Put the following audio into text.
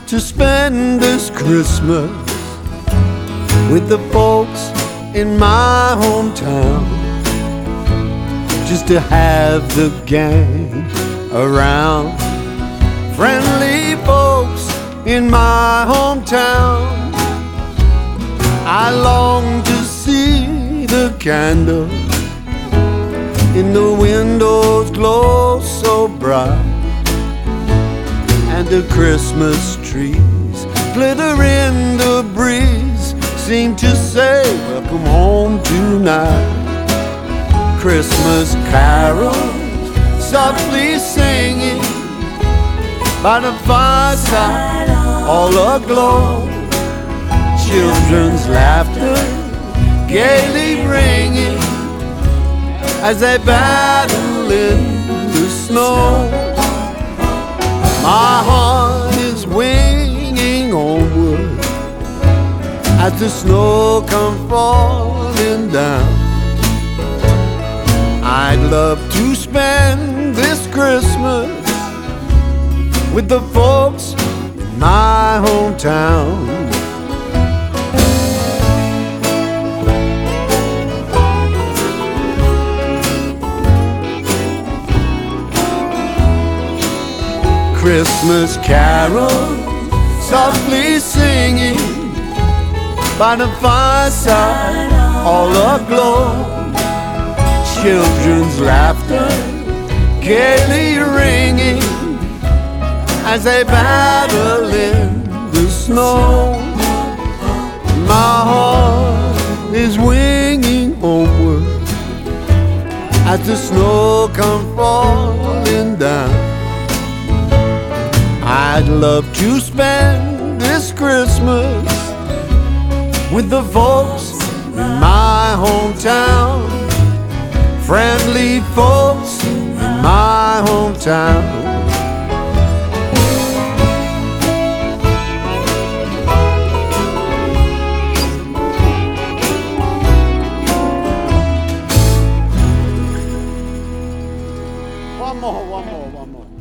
to spend this Christmas with the folks in my hometown, just to have the gang around. Friendly folks in my hometown. I long to see the candles in the windows glow so bright, and the Christmas trees glitter in the breeze, seem to say, welcome home tonight. Christmas carols softly singing by the fireside, all aglow. Children's laughter gaily ringing as they battle in the snow. My heart is winging onward as the snow comes falling down. I'd love to spend this Christmas with the folks in my hometown. Christmas carols softly singing by the fireside, all aglow. Children's laughter gaily ringing as they battle in the snow. My heart is winging homeward as the snow comes falling down. I'd love to spend this Christmas with the folks in my hometown. Friendly folks in my hometown. One more.